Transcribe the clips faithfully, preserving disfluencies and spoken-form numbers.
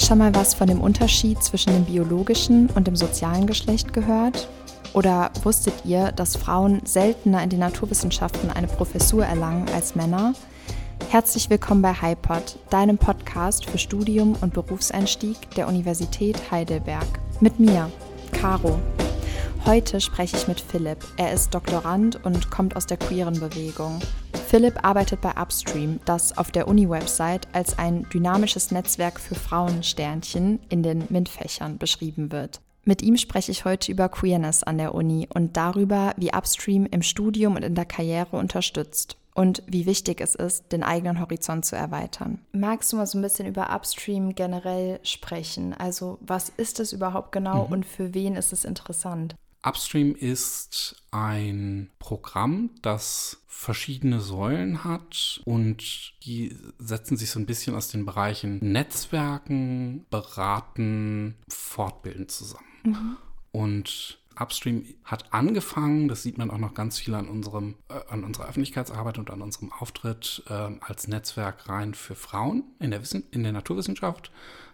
Schon mal was von dem Unterschied zwischen dem biologischen und dem sozialen Geschlecht gehört? Oder wusstet ihr, dass Frauen seltener in den Naturwissenschaften eine Professur erlangen als Männer? Herzlich willkommen bei HiPod, deinem Podcast für Studium und Berufseinstieg der Universität Heidelberg. Mit mir, Caro. Heute spreche ich mit Philipp. Er ist Doktorand und kommt aus der queeren Bewegung. Philipp arbeitet bei Upstream, das auf der Uni-Website als ein dynamisches Netzwerk für Frauensternchen in den MINT-Fächern beschrieben wird. Mit ihm spreche ich heute über Queerness an der Uni und darüber, wie Upstream im Studium und in der Karriere unterstützt und wie wichtig es ist, den eigenen Horizont zu erweitern. Magst du mal so ein bisschen über Upstream generell sprechen? Also was ist es überhaupt genau mhm. und für wen ist es interessant? Upstream ist ein Programm, das verschiedene Säulen hat und die setzen sich so ein bisschen aus den Bereichen Netzwerken, Beraten, Fortbilden zusammen. Mhm. Und Upstream hat angefangen, das sieht man auch noch ganz viel an unserem, äh, an unserer Öffentlichkeitsarbeit und an unserem Auftritt äh, als Netzwerk rein für Frauen in der Wissen, in der Naturwissenschaft.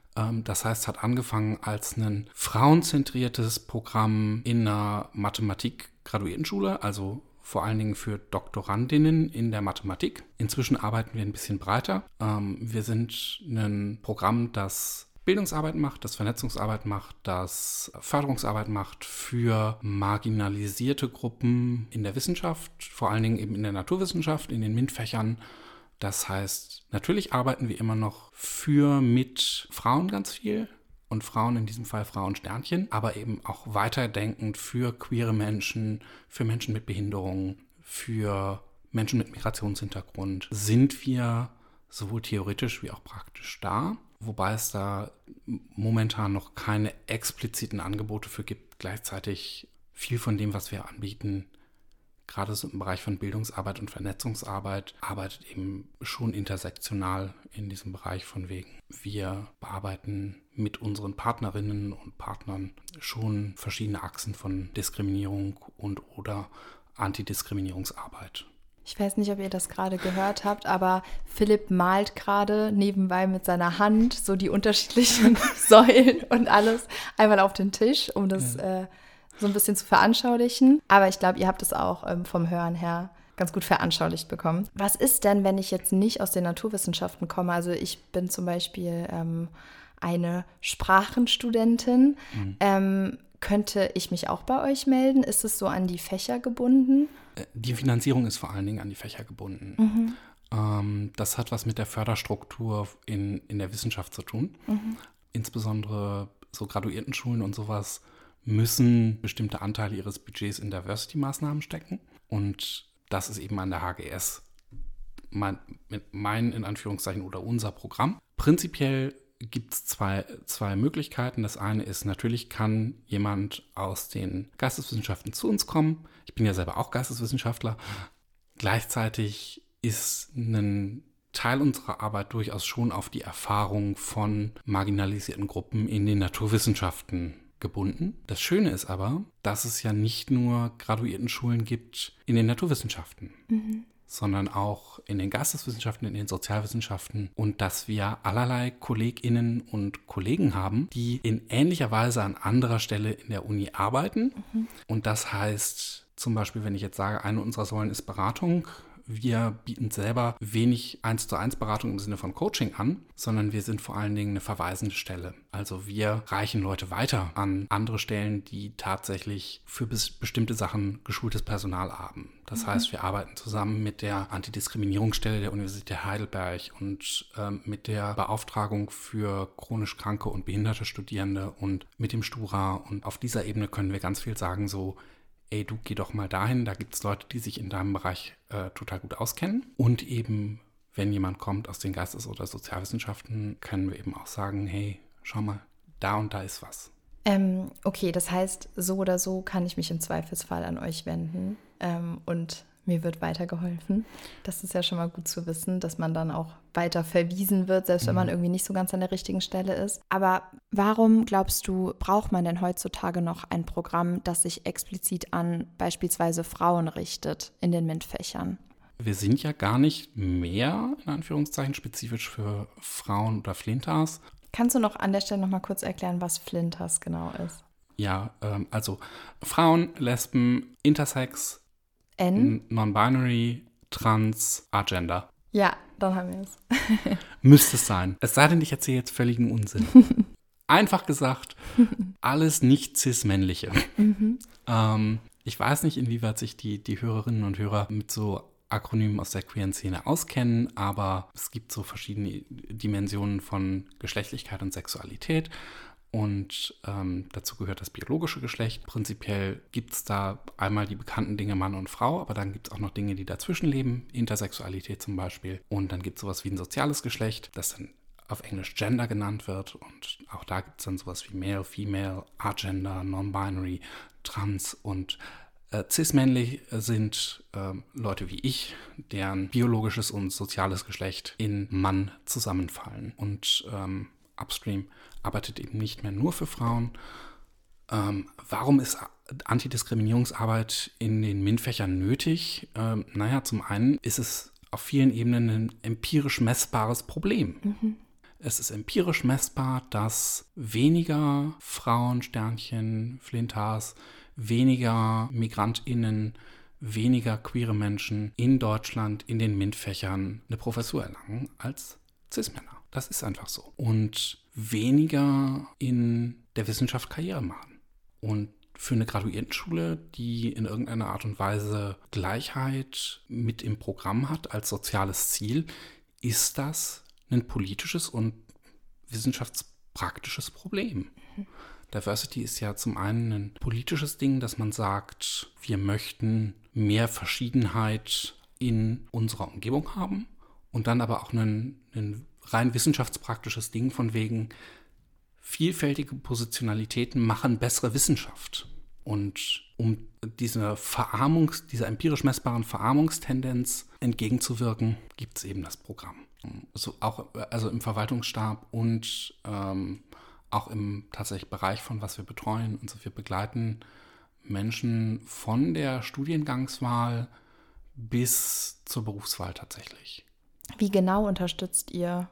Das heißt, hat angefangen als ein frauenzentriertes Programm in einer Mathematik-Graduiertenschule, also vor allen Dingen für Doktorandinnen in der Mathematik. Inzwischen arbeiten wir ein bisschen breiter. Wir sind ein Programm, das Bildungsarbeit macht, das Vernetzungsarbeit macht, das Förderungsarbeit macht für marginalisierte Gruppen in der Wissenschaft, vor allen Dingen eben in der Naturwissenschaft, in den MINT-Fächern. Das heißt, natürlich arbeiten wir immer noch für, mit Frauen ganz viel und Frauen, in diesem Fall Frauensternchen, aber eben auch weiterdenkend für queere Menschen, für Menschen mit Behinderungen, für Menschen mit Migrationshintergrund sind wir sowohl theoretisch wie auch praktisch da, wobei es da momentan noch keine expliziten Angebote für gibt. Gleichzeitig viel von dem, was wir anbieten, gerade so im Bereich von Bildungsarbeit und Vernetzungsarbeit, arbeitet eben schon intersektional in diesem Bereich von wegen. Wir bearbeiten mit unseren Partnerinnen und Partnern schon verschiedene Achsen von Diskriminierung und oder Antidiskriminierungsarbeit. Ich weiß nicht, ob ihr das gerade gehört habt, aber Philipp malt gerade nebenbei mit seiner Hand so die unterschiedlichen Säulen und alles einmal auf den Tisch, um das ja. äh, so ein bisschen zu veranschaulichen. Aber ich glaube, ihr habt es auch ähm, vom Hören her ganz gut veranschaulicht bekommen. Was ist denn, wenn ich jetzt nicht aus den Naturwissenschaften komme? Also ich bin zum Beispiel ähm, eine Sprachenstudentin. Mhm. Ähm, könnte ich mich auch bei euch melden? Ist es so an die Fächer gebunden? Die Finanzierung ist vor allen Dingen an die Fächer gebunden. Mhm. Ähm, das hat was mit der Förderstruktur in, in der Wissenschaft zu tun. Mhm. Insbesondere so Graduiertenschulen und sowas müssen bestimmte Anteile ihres Budgets in Diversity-Maßnahmen stecken. Und das ist eben an der H G S mein, mein in Anführungszeichen oder unser Programm. Prinzipiell gibt es zwei, zwei Möglichkeiten. Das eine ist, natürlich kann jemand aus den Geisteswissenschaften zu uns kommen. Ich bin ja selber auch Geisteswissenschaftler. Gleichzeitig ist ein Teil unserer Arbeit durchaus schon auf die Erfahrung von marginalisierten Gruppen in den Naturwissenschaften gebunden. Das Schöne ist aber, dass es ja nicht nur Graduiertenschulen gibt in den Naturwissenschaften, mhm. sondern auch in den Geisteswissenschaften, in den Sozialwissenschaften und dass wir allerlei KollegInnen und Kollegen haben, die in ähnlicher Weise an anderer Stelle in der Uni arbeiten. Mhm. Und das heißt zum Beispiel, wenn ich jetzt sage, eine unserer Säulen ist Beratung, wir bieten selber wenig eins zu eins Beratung im Sinne von Coaching an, sondern wir sind vor allen Dingen eine verweisende Stelle. Also wir reichen Leute weiter an andere Stellen, die tatsächlich für bes- bestimmte Sachen geschultes Personal haben. Das mhm. heißt, wir arbeiten zusammen mit der Antidiskriminierungsstelle der Universität Heidelberg und ähm, mit der Beauftragung für chronisch kranke und behinderte Studierende und mit dem Stura. Und auf dieser Ebene können wir ganz viel sagen, so, ey, du geh doch mal dahin, da gibt es Leute, die sich in deinem Bereich äh, total gut auskennen. Und eben, wenn jemand kommt aus den Geistes- oder Sozialwissenschaften, können wir eben auch sagen, hey, schau mal, da und da ist was. Ähm, okay, das heißt, so oder so kann ich mich im Zweifelsfall an euch wenden ähm, und mir wird weitergeholfen. Das ist ja schon mal gut zu wissen, dass man dann auch weiter verwiesen wird, selbst mhm. wenn man irgendwie nicht so ganz an der richtigen Stelle ist. Aber warum, glaubst du, braucht man denn heutzutage noch ein Programm, das sich explizit an beispielsweise Frauen richtet in den MINT-Fächern? Wir sind ja gar nicht mehr, in Anführungszeichen, spezifisch für Frauen oder Flintas, Kannst du noch an der Stelle noch mal kurz erklären, was Flinters genau ist? Ja, ähm, also Frauen, Lesben, Intersex, N? Non-Binary, Trans, Agender. Ja, dann haben wir es. Müsste es sein. Es sei denn, ich erzähle jetzt völligen Unsinn. Einfach gesagt, alles nicht cis-männliche. Mhm. Ähm, ich weiß nicht, inwieweit sich die, die Hörerinnen und Hörer mit so Akronymen aus der queeren Szene auskennen, aber es gibt so verschiedene Dimensionen von Geschlechtlichkeit und Sexualität. Und ähm, dazu gehört das biologische Geschlecht. Prinzipiell gibt es da einmal die bekannten Dinge Mann und Frau, aber dann gibt es auch noch Dinge, die dazwischen leben, Intersexualität zum Beispiel. Und dann gibt es sowas wie ein soziales Geschlecht, das dann auf Englisch Gender genannt wird. Und auch da gibt es dann sowas wie Male, Female, Agender, Non-Binary, Trans und äh, cis-männlich sind äh, Leute wie ich, deren biologisches und soziales Geschlecht in Mann zusammenfallen. Und ähm, Upstream arbeitet eben nicht mehr nur für Frauen. Ähm, warum ist Antidiskriminierungsarbeit in den MINT-Fächern nötig? Ähm, naja, zum einen ist es auf vielen Ebenen ein empirisch messbares Problem. Mhm. Es ist empirisch messbar, dass weniger Frauen, Sternchen, Flinters, weniger MigrantInnen, weniger queere Menschen in Deutschland in den MINT-Fächern eine Professur erlangen als Cis-Männer. Das ist einfach so. Und weniger in der Wissenschaft Karriere machen. Und für eine Graduiertenschule, die in irgendeiner Art und Weise Gleichheit mit im Programm hat als soziales Ziel, ist das ein politisches und wissenschaftspraktisches Problem. Mhm. Diversity ist ja zum einen ein politisches Ding, dass man sagt, wir möchten mehr Verschiedenheit in unserer Umgebung haben und dann aber auch ein, ein rein wissenschaftspraktisches Ding von wegen, vielfältige Positionalitäten machen bessere Wissenschaft. Und um dieser Verarmungs-, dieser empirisch messbaren Verarmungstendenz entgegenzuwirken, gibt es eben das Programm. So auch, also im Verwaltungsstab und ähm, auch im tatsächlich Bereich von was wir betreuen. Also wir begleiten Menschen von der Studiengangswahl bis zur Berufswahl tatsächlich. Wie genau unterstützt ihr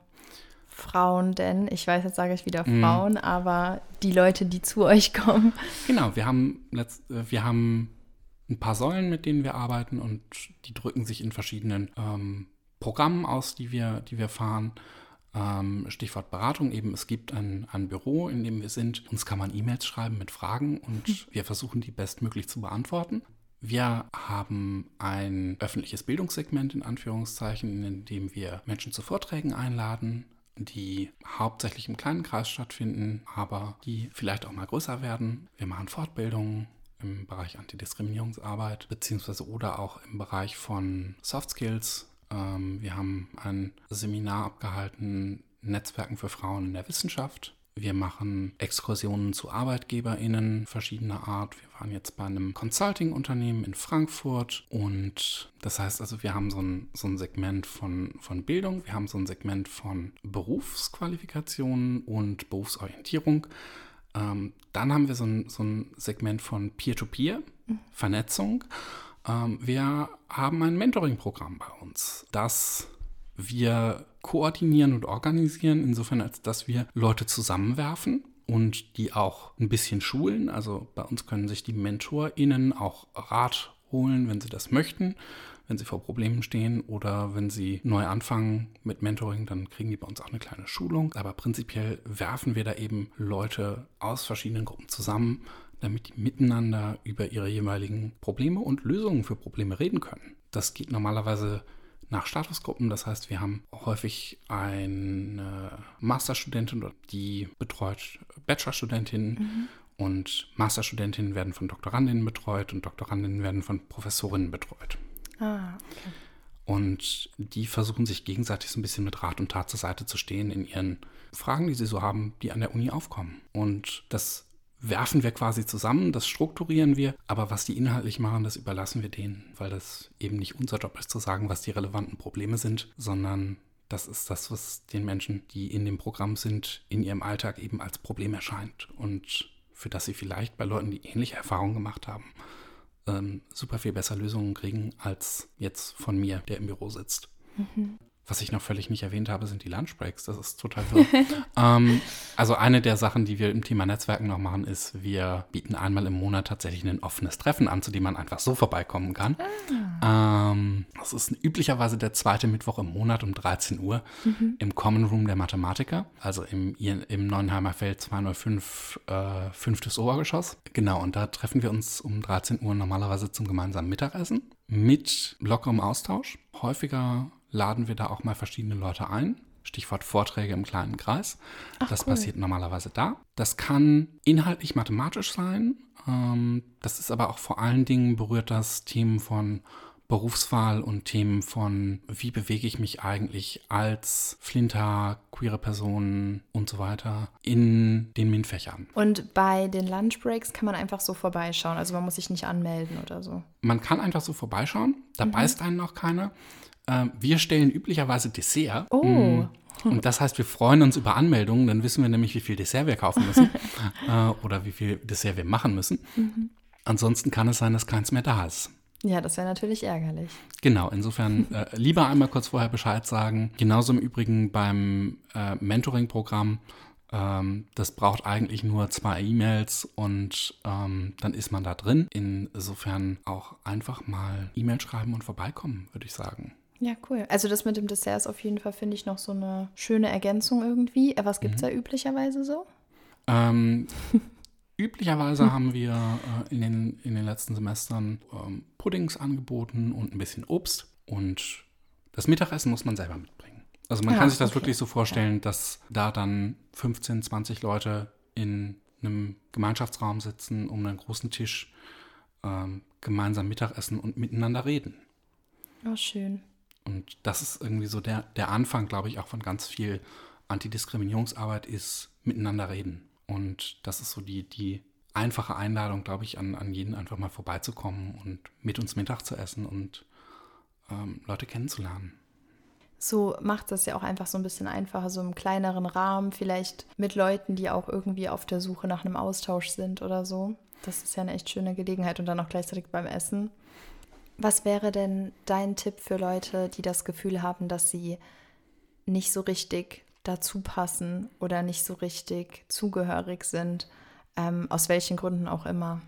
Frauen denn? Ich weiß, jetzt sage ich wieder Frauen, mm. aber die Leute, die zu euch kommen. Genau, wir haben, letzt, wir haben ein paar Säulen, mit denen wir arbeiten und die drücken sich in verschiedenen ähm, Programmen aus, die wir, die wir fahren. Ähm, Stichwort Beratung eben, es gibt ein, ein Büro, in dem wir sind. Uns kann man E-Mails schreiben mit Fragen und hm. wir versuchen, die bestmöglich zu beantworten. Wir haben ein öffentliches Bildungssegment in Anführungszeichen, in dem wir Menschen zu Vorträgen einladen, die hauptsächlich im kleinen Kreis stattfinden, aber die vielleicht auch mal größer werden. Wir machen Fortbildungen im Bereich Antidiskriminierungsarbeit, beziehungsweise oder auch im Bereich von Soft Skills. Ähm, wir haben ein Seminar abgehalten, Netzwerken für Frauen in der Wissenschaft. Wir machen Exkursionen zu ArbeitgeberInnen verschiedener Art. Wir waren jetzt bei einem Consulting-Unternehmen in Frankfurt und das heißt also, wir haben so ein, so ein Segment von, von Bildung, wir haben so ein Segment von Berufsqualifikationen und Berufsorientierung. Ähm, dann haben wir so ein, so ein Segment von Peer-to-Peer, Vernetzung. Ähm, wir haben ein Mentoring-Programm bei uns, das wir koordinieren und organisieren, insofern als dass wir Leute zusammenwerfen und die auch ein bisschen schulen. Also bei uns können sich die MentorInnen auch Rat holen, wenn sie das möchten, wenn sie vor Problemen stehen oder wenn sie neu anfangen mit Mentoring, dann kriegen die bei uns auch eine kleine Schulung. Aber prinzipiell werfen wir da eben Leute aus verschiedenen Gruppen zusammen, damit die miteinander über ihre jeweiligen Probleme und Lösungen für Probleme reden können. Das geht normalerweise nach Statusgruppen, das heißt, wir haben häufig eine Masterstudentin, die betreut Bachelorstudentinnen mhm. und Masterstudentinnen werden von Doktorandinnen betreut und Doktorandinnen werden von Professorinnen betreut. Ah, okay. Und die versuchen sich gegenseitig so ein bisschen mit Rat und Tat zur Seite zu stehen in ihren Fragen, die sie so haben, die an der Uni aufkommen. Und das werfen wir quasi zusammen, das strukturieren wir, aber was die inhaltlich machen, das überlassen wir denen, weil das eben nicht unser Job ist, zu sagen, was die relevanten Probleme sind, sondern das ist das, was den Menschen, die in dem Programm sind, in ihrem Alltag eben als Problem erscheint und für das sie vielleicht bei Leuten, die ähnliche Erfahrungen gemacht haben, ähm, super viel besser Lösungen kriegen als jetzt von mir, der im Büro sitzt. Mhm. Was ich noch völlig nicht erwähnt habe, sind die Lunchbreaks. Das ist total wirr. ähm, also eine der Sachen, die wir im Thema Netzwerken noch machen, ist, wir bieten einmal im Monat tatsächlich ein offenes Treffen an, zu dem man einfach so vorbeikommen kann. Ah. Ähm, das ist üblicherweise der zweite Mittwoch im Monat um dreizehn Uhr mhm. im Common Room der Mathematiker, also im, im Neuenheimer Feld zweihundertfünf, äh, fünftes Obergeschoss. Genau, und da treffen wir uns um dreizehn Uhr normalerweise zum gemeinsamen Mittagessen mit lockerem Austausch. Häufiger laden wir da auch mal verschiedene Leute ein. Stichwort Vorträge im kleinen Kreis. Ach, das cool. passiert normalerweise da. Das kann inhaltlich mathematisch sein. Ähm, das ist aber auch vor allen Dingen berührt das Themen von Berufswahl und Themen von, wie bewege ich mich eigentlich als Flinter, queere Person und so weiter in den MINT-Fächern. Und bei den Lunchbreaks kann man einfach so vorbeischauen. Also man muss sich nicht anmelden oder so. Man kann einfach so vorbeischauen. Da mhm. beißt einen noch keiner. Wir stellen üblicherweise Dessert. Oh. Und das heißt, wir freuen uns über Anmeldungen. Dann wissen wir nämlich, wie viel Dessert wir kaufen müssen äh, oder wie viel Dessert wir machen müssen. Mhm. Ansonsten kann es sein, dass keins mehr da ist. Ja, das wäre natürlich ärgerlich. Genau, insofern äh, lieber einmal kurz vorher Bescheid sagen. Genauso im Übrigen beim äh, Mentoring-Programm. Ähm, das braucht eigentlich nur zwei E-Mails und ähm, dann ist man da drin. Insofern auch einfach mal E-Mail schreiben und vorbeikommen, würde ich sagen. Ja, cool. Also das mit dem Dessert ist auf jeden Fall, finde ich, noch so eine schöne Ergänzung irgendwie. Was gibt es mhm. da üblicherweise so? Ähm, üblicherweise haben wir äh, in, den, in den letzten Semestern ähm, Puddings angeboten und ein bisschen Obst. Und das Mittagessen muss man selber mitbringen. Also man ja, kann sich das okay. wirklich so vorstellen, ja. dass da dann fünfzehn, zwanzig Leute in einem Gemeinschaftsraum sitzen, um einen großen Tisch ähm, gemeinsam Mittagessen und miteinander reden. Oh, schön. Und das ist irgendwie so der, der Anfang, glaube ich, auch von ganz viel Antidiskriminierungsarbeit ist miteinander reden. Und das ist so die, die einfache Einladung, glaube ich, an, an jeden einfach mal vorbeizukommen und mit uns Mittag zu essen und ähm, Leute kennenzulernen. So macht das ja auch einfach so ein bisschen einfacher, so im kleineren Rahmen, vielleicht mit Leuten, die auch irgendwie auf der Suche nach einem Austausch sind oder so. Das ist ja eine echt schöne Gelegenheit und dann auch gleichzeitig beim Essen. Was wäre denn dein Tipp für Leute, die das Gefühl haben, dass sie nicht so richtig dazu passen oder nicht so richtig zugehörig sind, ähm, aus welchen Gründen auch immer?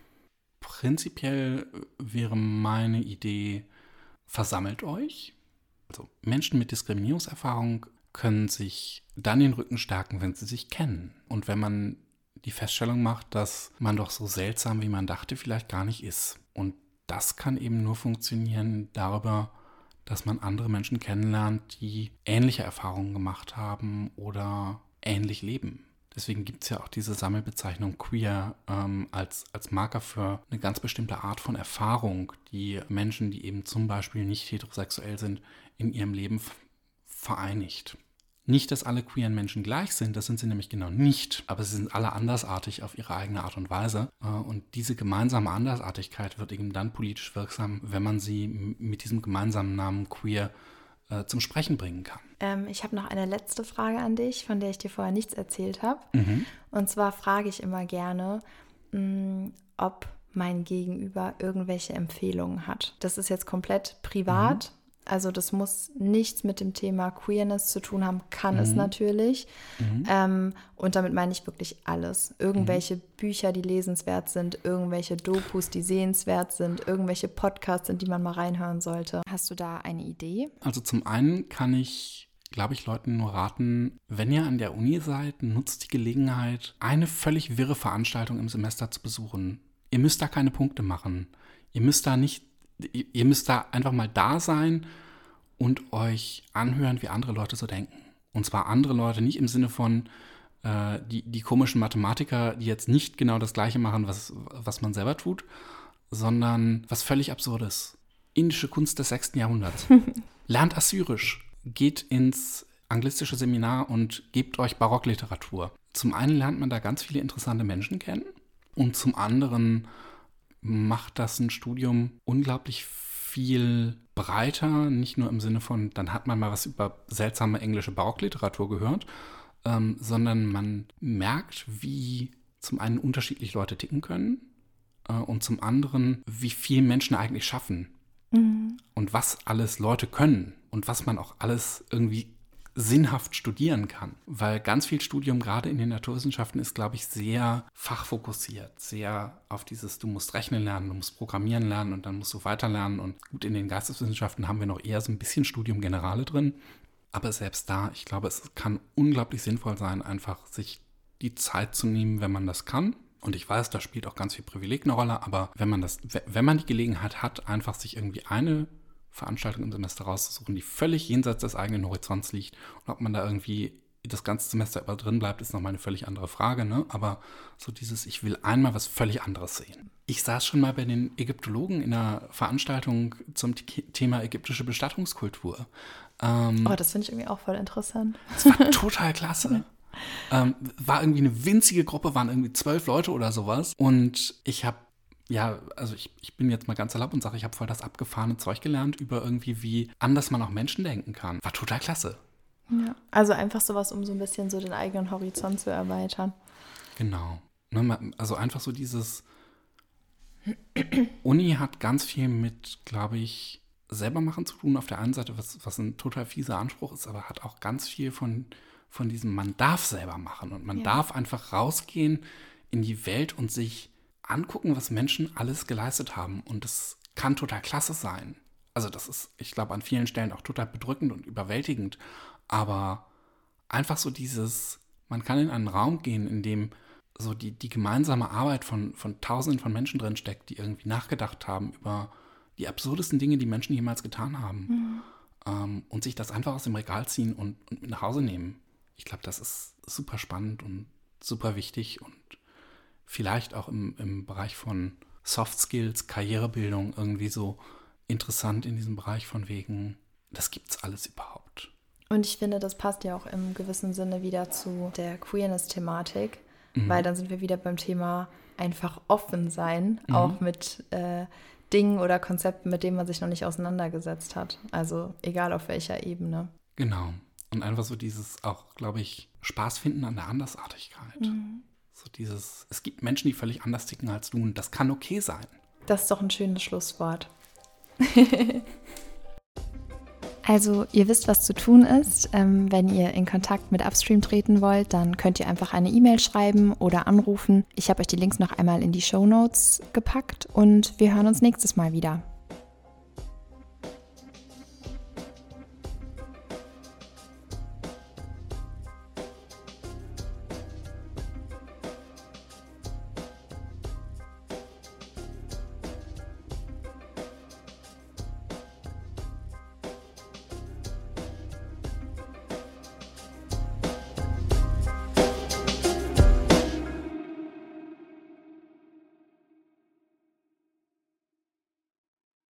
Prinzipiell wäre meine Idee, versammelt euch. Also Menschen mit Diskriminierungserfahrung können sich dann den Rücken stärken, wenn sie sich kennen. Und wenn man die Feststellung macht, dass man doch so seltsam, wie man dachte, vielleicht gar nicht ist. Und das kann eben nur funktionieren darüber, dass man andere Menschen kennenlernt, die ähnliche Erfahrungen gemacht haben oder ähnlich leben. Deswegen gibt es ja auch diese Sammelbezeichnung queer ähm, als, als Marker für eine ganz bestimmte Art von Erfahrung, die Menschen, die eben zum Beispiel nicht heterosexuell sind, in ihrem Leben f- vereinigt. Nicht, dass alle queeren Menschen gleich sind, das sind sie nämlich genau nicht, aber sie sind alle andersartig auf ihre eigene Art und Weise. Und diese gemeinsame Andersartigkeit wird eben dann politisch wirksam, wenn man sie mit diesem gemeinsamen Namen queer äh, zum Sprechen bringen kann. Ähm, ich habe noch eine letzte Frage an dich, von der ich dir vorher nichts erzählt habe. Mhm. Und zwar frage ich immer gerne, mh, ob mein Gegenüber irgendwelche Empfehlungen hat. Das ist jetzt komplett privat. Mhm. Also das muss nichts mit dem Thema Queerness zu tun haben, kann mhm. es natürlich. Mhm. Ähm, und damit meine ich wirklich alles. Irgendwelche mhm. Bücher, die lesenswert sind, irgendwelche Dokus, die sehenswert sind, irgendwelche Podcasts, in die man mal reinhören sollte. Hast du da eine Idee? Also zum einen kann ich, glaube ich, Leuten nur raten, wenn ihr an der Uni seid, nutzt die Gelegenheit, eine völlig wirre Veranstaltung im Semester zu besuchen. Ihr müsst da keine Punkte machen. Ihr müsst da nicht Ihr müsst da einfach mal da sein und euch anhören, wie andere Leute so denken. Und zwar andere Leute nicht im Sinne von äh, die, die komischen Mathematiker, die jetzt nicht genau das Gleiche machen, was, was man selber tut, sondern was völlig Absurdes. Indische Kunst des sechsten Jahrhunderts. Lernt Assyrisch, geht ins anglistische Seminar und gebt euch Barockliteratur. Zum einen lernt man da ganz viele interessante Menschen kennen und zum anderen macht das ein Studium unglaublich viel breiter, nicht nur im Sinne von, dann hat man mal was über seltsame englische Barockliteratur gehört, ähm, sondern man merkt, wie zum einen unterschiedlich Leute ticken können äh, und zum anderen, wie viel Menschen eigentlich schaffen mhm. und was alles Leute können. Und und was man auch alles irgendwie sinnhaft studieren kann. Weil ganz viel Studium, gerade in den Naturwissenschaften, ist, glaube ich, sehr fachfokussiert. Sehr auf dieses, du musst rechnen lernen, du musst programmieren lernen und dann musst du weiterlernen. Und gut, in den Geisteswissenschaften haben wir noch eher so ein bisschen Studium Generale drin. Aber selbst da, ich glaube, es kann unglaublich sinnvoll sein, einfach sich die Zeit zu nehmen, wenn man das kann. Und ich weiß, da spielt auch ganz viel Privileg eine Rolle, aber wenn man das, wenn man die Gelegenheit hat, einfach sich irgendwie eine Veranstaltung im Semester rauszusuchen, die völlig jenseits des eigenen Horizonts liegt. Und ob man da irgendwie das ganze Semester über drin bleibt, ist nochmal eine völlig andere Frage, ne? Aber so dieses, ich will einmal was völlig anderes sehen. Ich saß schon mal bei den Ägyptologen in einer Veranstaltung zum Thema ägyptische Bestattungskultur. Ähm, oh, das finde ich irgendwie auch voll interessant. Das war total klasse. ähm, war irgendwie eine winzige Gruppe, waren irgendwie zwölf Leute oder sowas. Und ich habe Ja, also ich, ich bin jetzt mal ganz erlaubt und sage, ich habe voll das abgefahrene Zeug gelernt über irgendwie, wie anders man auch Menschen denken kann. War total klasse. Ja, also einfach sowas, um so ein bisschen so den eigenen Horizont zu erweitern. Genau. Also einfach so dieses Uni hat ganz viel mit, glaube ich, selber machen zu tun auf der einen Seite, was, was ein total fieser Anspruch ist, aber hat auch ganz viel von, von diesem, man darf selber machen und man ja. darf einfach rausgehen in die Welt und sich angucken, was Menschen alles geleistet haben. Und das kann total klasse sein. Also das ist, ich glaube, an vielen Stellen auch total bedrückend und überwältigend. Aber einfach so dieses, man kann in einen Raum gehen, in dem so die, die gemeinsame Arbeit von, von Tausenden von Menschen drin steckt, die irgendwie nachgedacht haben über die absurdesten Dinge, die Menschen jemals getan haben. Mhm. Ähm, und sich das einfach aus dem Regal ziehen und, und mit nach Hause nehmen. Ich glaube, das ist super spannend und super wichtig und vielleicht auch im, im Bereich von Soft Skills, Karrierebildung irgendwie so interessant in diesem Bereich von wegen, das gibt's alles überhaupt. Und ich finde, das passt ja auch im gewissen Sinne wieder zu der Queerness-Thematik, mhm. weil dann sind wir wieder beim Thema einfach offen sein, mhm. auch mit äh, Dingen oder Konzepten, mit denen man sich noch nicht auseinandergesetzt hat. Also egal auf welcher Ebene. Genau. Und einfach so dieses auch, glaube ich, Spaß finden an der Andersartigkeit. Mhm. So dieses, es gibt Menschen, die völlig anders ticken als du und das kann okay sein. Das ist doch ein schönes Schlusswort. Also ihr wisst, was zu tun ist. Ähm, wenn ihr in Kontakt mit Upstream treten wollt, dann könnt ihr einfach eine E-Mail schreiben oder anrufen. Ich habe euch die Links noch einmal in die Shownotes gepackt und wir hören uns nächstes Mal wieder.